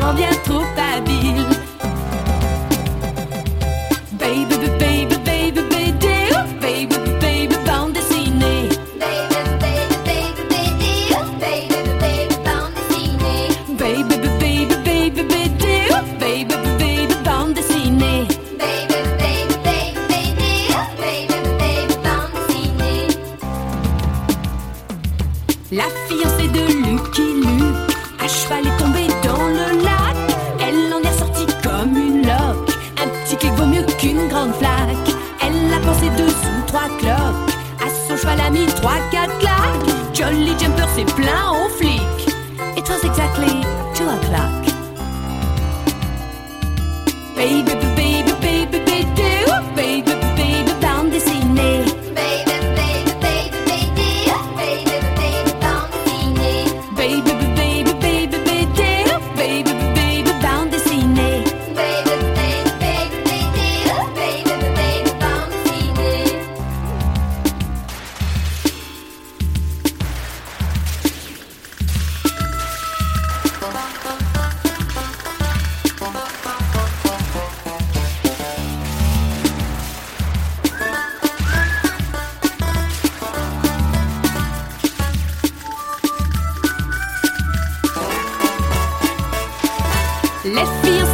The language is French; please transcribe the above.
enfants bien trop habiles. Baby, baby, baby, baby, baby, baby, bande dessinée. Baby, baby, baby, baby, baby, baby, bande dessinée. Baby, baby, baby, baby, baby, baby, bande dessinée. Baby, baby, baby, baby, baby, baby, bande dessinée. La fiancée de Lucky Luke, à cheval est tombée dans le lac. Elle en est sortie comme une loque. Un petit clic vaut mieux qu'une grande flaque. Elle a pensé 2 ou 3 cloques. À son cheval a mis 3-4 claques. Jolly Jumper s'est plaint aux flics. It was exactly 2 o'clock. Baby, baby, baby, baby, baby, baby, bande dessinée. Baby, baby, baby, baby, baby, baby, bande dessinée. Baby, baby, baby, baby, baby, baby, bande dessinée. Baby, baby, baby, baby, baby, baby, bande dessinée. Les filles